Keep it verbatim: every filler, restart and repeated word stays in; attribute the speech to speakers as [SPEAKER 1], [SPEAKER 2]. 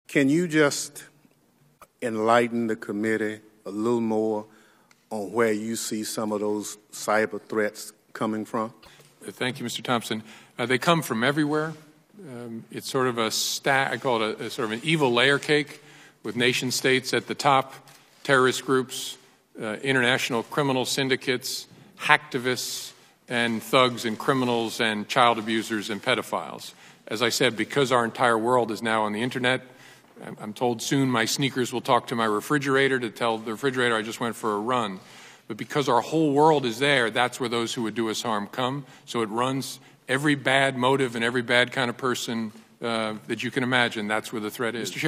[SPEAKER 1] Can you just enlighten the committee a little more on where you see some of those cyber threats coming from?
[SPEAKER 2] Thank you, Mister Thompson. Uh, they come from everywhere. Um, it's sort of a stack, I call it a, a sort of an evil layer cake with nation states at the top, terrorist groups, uh, international criminal syndicates, hacktivists, and thugs and criminals and child abusers and pedophiles. As I said, because our entire world is now on the internet, I'm, I'm told soon my sneakers will talk to my refrigerator to tell the refrigerator I just went for a run. But because our whole world is there, that's where those who would do us harm come. So it runs every bad motive and every bad kind of person uh, that you can imagine. That's where the threat is. Mister